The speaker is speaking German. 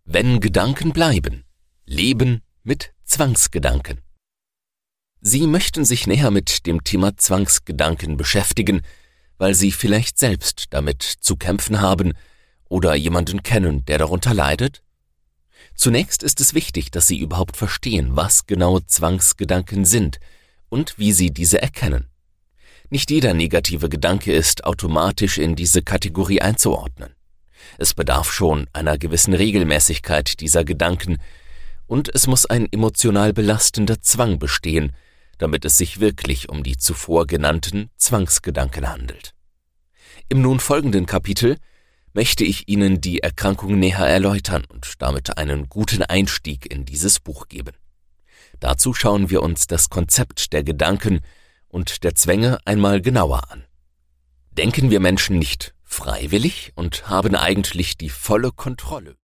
Wenn Gedanken bleiben. Leben mit Zwangsgedanken. Sie möchten sich näher mit dem Thema Zwangsgedanken beschäftigen, weil Sie vielleicht selbst damit zu kämpfen haben oder jemanden kennen, der darunter leidet? Zunächst ist es wichtig, dass Sie überhaupt verstehen, was genau Zwangsgedanken sind und wie Sie diese erkennen. Nicht jeder negative Gedanke ist automatisch in diese Kategorie einzuordnen. Es bedarf schon einer gewissen Regelmäßigkeit dieser Gedanken und es muss ein emotional belastender Zwang bestehen, damit es sich wirklich um die zuvor genannten Zwangsgedanken handelt. Im nun folgenden Kapitel möchte ich Ihnen die Erkrankung näher erläutern und damit einen guten Einstieg in dieses Buch geben. Dazu schauen wir uns das Konzept der Gedanken und der Zwänge einmal genauer an. Denken wir Menschen nicht freiwillig und haben eigentlich die volle Kontrolle